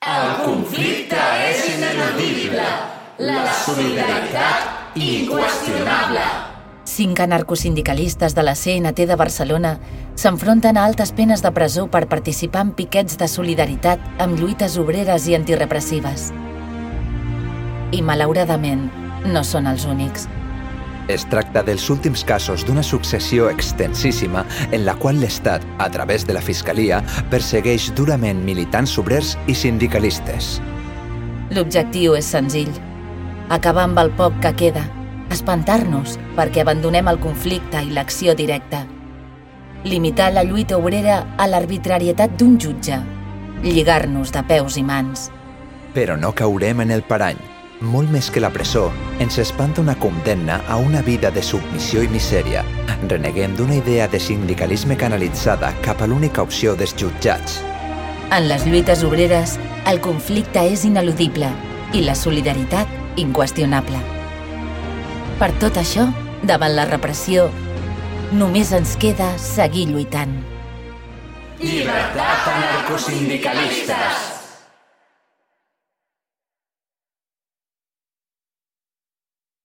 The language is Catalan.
El conflicte és ineludible. La solidaritat inqüestionable. 5 anarcosindicalistes de la CNT de Barcelona s'enfronten a altes penes de presó per participar en piquets de solidaritat amb lluites obreres i antirepressives. I, malauradament, no són els únics. Es tracta dels últims casos d'una successió extensíssima en la qual l'Estat, a través de la Fiscalia, persegueix durament militants obrers i sindicalistes. L'objectiu és senzill: acabar amb el poc que queda, espantar-nos perquè abandonem el conflicte i l'acció directa, limitar la lluita obrera a l'arbitrarietat d'un jutge, lligar-nos de peus i mans. Però no caurem en el parany. Molt més que la presó, ens espanta una condemna a una vida de submissió i misèria. Reneguem d'una idea de sindicalisme canalitzada cap a l'única opció dels jutjats. En les lluites obreres, el conflicte és ineludible i la solidaritat inqüestionable. Per tot això, davant la repressió, només ens queda seguir lluitant. Llibertat anarcosindicalistes!